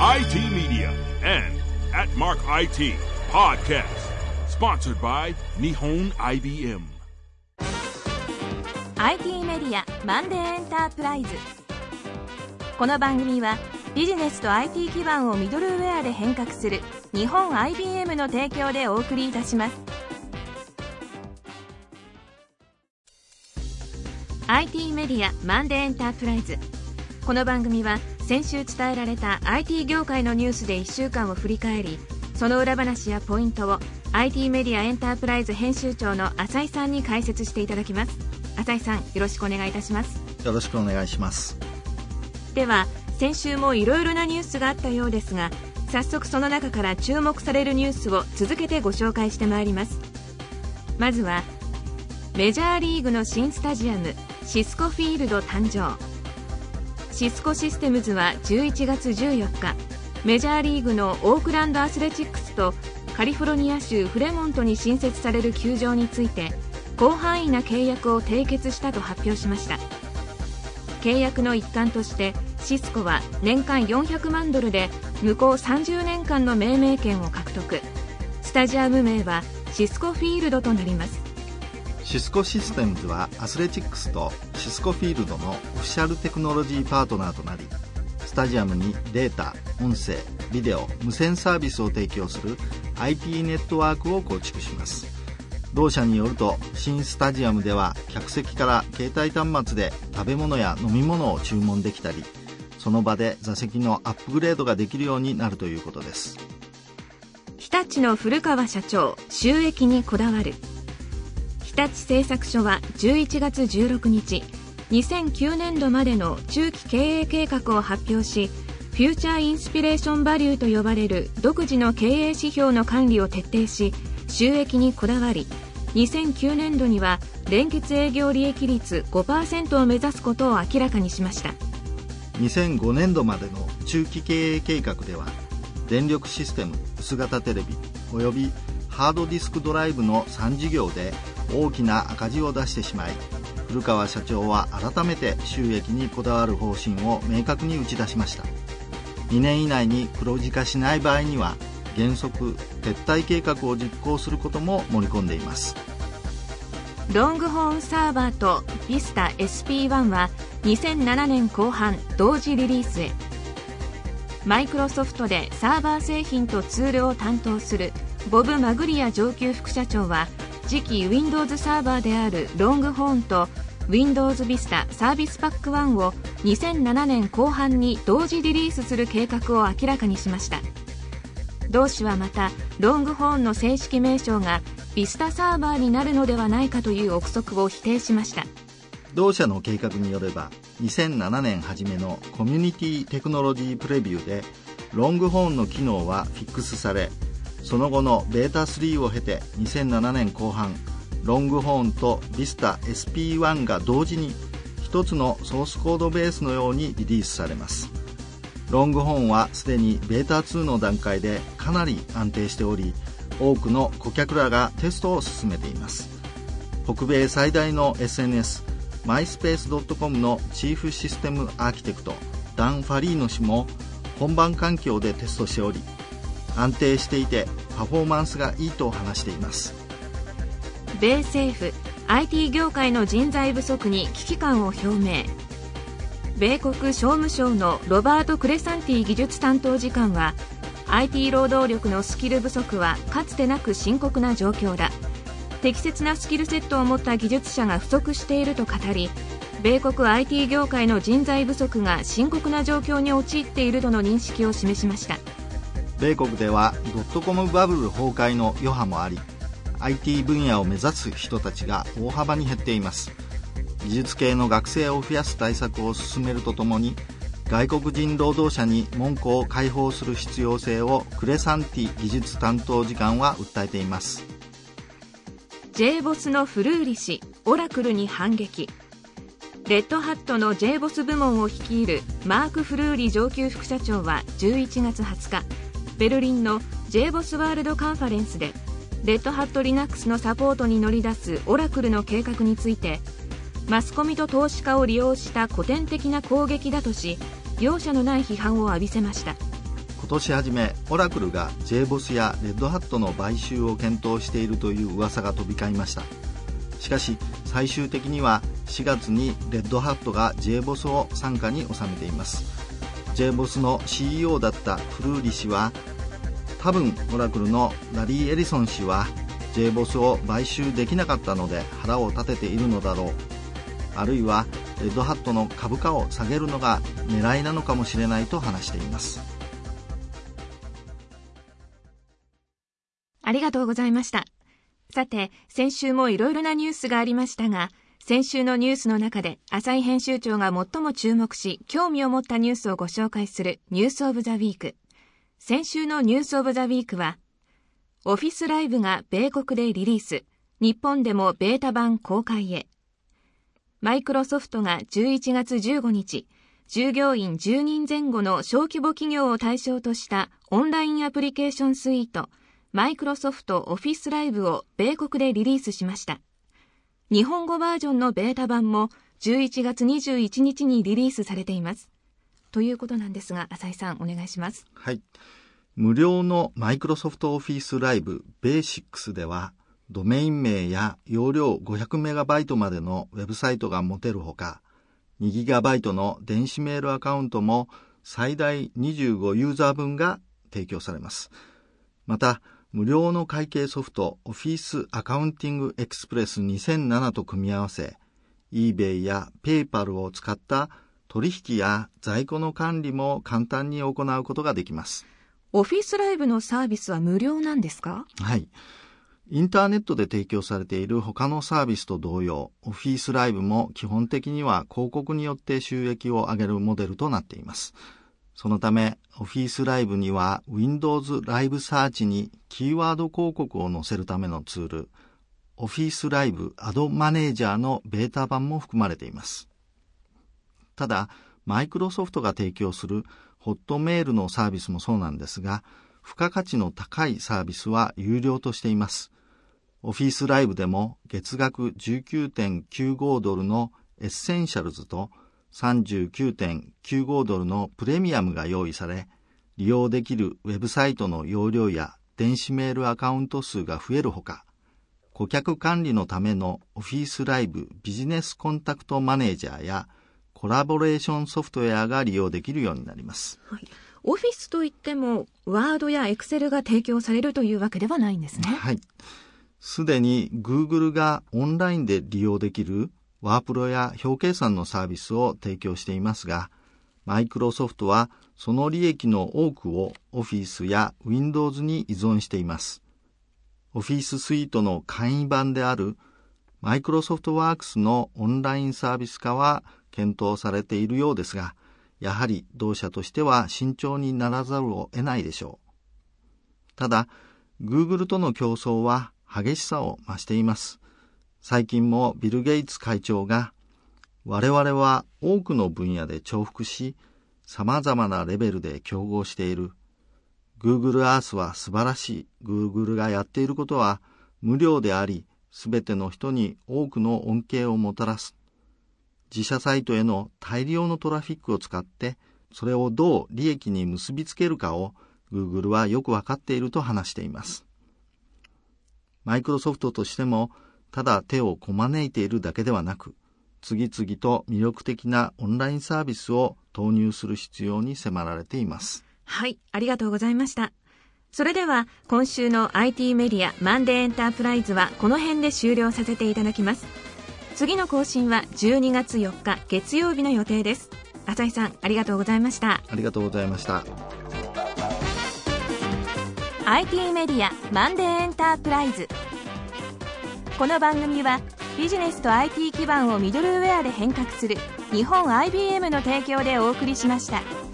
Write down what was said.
IT Media and at Mark IT Podcast. Sponsored by Nihon IBM. IT メディアマンデーエンタープライズ。この番組はビジネスと IT 基盤をミドルウェアで変革する日本 IBM の提供でお送りいたします。IT メディアマンデーエンタープライズ。この番組は先週伝えられた IT 業界のニュースで1週間を振り返り、その裏話やポイントを IT メディアエンタープライズ編集長の浅井さんに解説していただきます。浅井さん、よろしくお願いいたします。 よろしくお願いします。 では、先週もいろいろなニュースがあったようですが、早速その中から注目されるニュースを続けてご紹介してまいります。まずはメジャーリーグの新スタジアムシスコフィールド誕生。シスコシステムズは11月14日、メジャーリーグのオークランドアスレチックスとカリフォルニア州フレモントに新設される球場について広範囲な契約を締結したと発表しました。契約の一環としてシスコは年間400万ドルで向こう30年間の命名権を獲得。スタジアム名はシスコフィールドとなります。 シスコシステムズはアスレチックスとシスコフィールドのオフィシャルテクノロジーパートナーとなり、スタジアムにデータ、音声、ビデオ、無線サービスを提供する IP ネットワークを構築します。同社によると、新スタジアムでは客席から携帯端末で食べ物や飲み物を注文できたり、その場で座席のアップグレードができるようになるということです。 日立の古川社長、収益にこだわる。日立製作所は11月16日、2009年度までの中期経営計画を発表し、フューチャーインスピレーションバリューと呼ばれる独自の経営指標の管理を徹底し、収益にこだわり、2009年度には連結営業利益率 5% を目指すことを明らかにしました。 2005年度までの中期経営計画では、電力システム、薄型テレビおよびハードディスクドライブの3事業で大きな赤字を出してしまい、古川社長は改めて収益にこだわる方針を明確に打ち出しました。2年以内に黒字化しない場合には原則撤退計画を実行することも盛り込んでいます。 ロングホーンサーバーとビスタ SP1 は2007年後半同時リリースへ。マイクロソフトでサーバー製品とツールを担当するボブ・マグリア上級副社長は、次期 Windows サーバーであるロングホーンと Windows Vista サービスパック1を2007年後半に同時リリースする計画を明らかにしました。同氏はまた、ロングホーンの正式名称がビスタサーバーになるのではないかという憶測を否定しました。 同社の計画によれば、2007年初めのコミュニティテクノロジープレビューでロングホーンの機能はフィックスされ、その後のベータ3を経て2007年後半、ロングホーンとビスタ SP1 が同時に一つのソースコードベースのようにリリースされます。ロングホーンはすでにベータ2の段階でかなり安定しており、多くの顧客らがテストを進めています。北米最大の SNS マイスペース .com のチーフシステムアーキテクトダン・ファリーノ氏も本番環境でテストしており、安定していてパフォーマンスがいいと話しています。 米政府 IT 業界の人材不足に危機感を表明。米国商務省のロバート・クレサンティ技術担当次官は、 IT 労働力のスキル不足はかつてなく深刻な状況だ。適切なスキルセットを持った技術者が不足していると語り、米国 IT 業界の人材不足が深刻な状況に陥っているとの認識を示しました。 米国ではドットコムバブル崩壊の余波もあり、 IT 分野を目指す人たちが大幅に減っています。技術系の学生を増やす対策を進めるとともに、外国人労働者に門戸を開放する必要性をクレサンティ技術担当次官は訴えています。 JBoss のフルーリ氏、オラクルに反撃。レッドハットの JBoss 部門を率いるマーク・フルーリ上級副社長は11月20日、ベルリンの JBoss ワールドカンファレンスで、レッドハットリナックスのサポートに乗り出すオラクルの計画について、マスコミと投資家を利用した古典的な攻撃だとし、容赦のない批判を浴びせました。 今年初めオラクルが JBoss やレッドハットの買収を検討しているという噂が飛び交いました。しかし最終的には4月にレッドハットが JBoss を傘下に収めています。 JBoss の CEO だったフルーリ氏は、多分オラクルのラリー・エリソン氏は JBoss を買収できなかったので腹を立てているのだろう、あるいはレッドハットの株価を下げるのが狙いなのかもしれないと話しています。 ありがとうございました。さて、先週もいろいろなニュースがありましたが、先週のニュースの中で浅井編集長が最も注目し興味を持ったニュースをご紹介するニュースオブザウィーク。先週のニュースオブザウィークは、オフィスライブが米国でリリース、日本でもベータ版公開へ。マイクロソフトが11月15日、従業員10人前後の小規模企業を対象としたオンラインアプリケーションスイート、マイクロソフトオフィスライブを米国でリリースしました。日本語バージョンのベータ版も11月21日にリリースされています。ということなんですが、浅井さんお願いします。 はい。無料のマイクロソフトオフィスライブベーシックスでは、ドメイン名や容量500メガバイトまでのウェブサイトが持てるほか、2ギガバイトの電子メールアカウントも最大25ユーザー分が提供されます。また、無料の会計ソフト Office Accounting Express 2007と組み合わせ、eBay や PayPal を使った取引や在庫の管理も簡単に行うことができます。 オフィスライブのサービスは無料なんですか？ はい。インターネットで提供されている他のサービスと同様、オフィスライブも基本的には広告によって収益を上げるモデルとなっています。そのため、オフィスライブには Windows ライブサーチにキーワード広告を載せるためのツール、オフィスライブアドマネージャーのベータ版も含まれています。ただ、マイクロソフトが提供するホットメールのサービスもそうなんですが、付加価値の高いサービスは有料としています。オフィスライブでも月額 19.95 ドルのエッセンシャルズと39.95 ドルのプレミアムが用意され、利用できるウェブサイトの容量や電子メールアカウント数が増えるほか、顧客管理のためのオフィスライブビジネスコンタクトマネージャーやコラボレーションソフトウェアが利用できるようになります。 はい、オフィスといってもワードやエクセルが提供されるというわけではないんですね。 はい。すでに Google がオンラインで利用できるワープロや表計算のサービスを提供していますが、マイクロソフトはその利益の多くを Office や Windows に依存しています。Office スイートの簡易版であるマイクロソフトワークスのオンラインサービス化は検討されているようですが、やはり同社としては慎重にならざるを得ないでしょう。ただ、Google との競争は激しさを増しています。最近もビル・ゲイツ会長が、我々は多くの分野で重複し、様々なレベルで競合している。Google Earth は素晴らしい。Google がやっていることは無料であり、すべての人に多くの恩恵をもたらす。自社サイトへの大量のトラフィックを使って、それをどう利益に結びつけるかを Google はよくわかっていると話しています。マイクロソフトとしても、ただ手をこまねいているだけではなく、次々と魅力的なオンラインサービスを投入する必要に迫られています。 はい、ありがとうございました。それでは今週の IT メディアマンデーエンタープライズはこの辺で終了させていただきます。次の更新は12月4日月曜日の予定です。浅井さん、ありがとうございました。 ありがとうございました。 IT メディアマンデーエンタープライズ。この番組はビジネスと IT 基盤をミドルウェアで変革する日本 IBM の提供でお送りしました。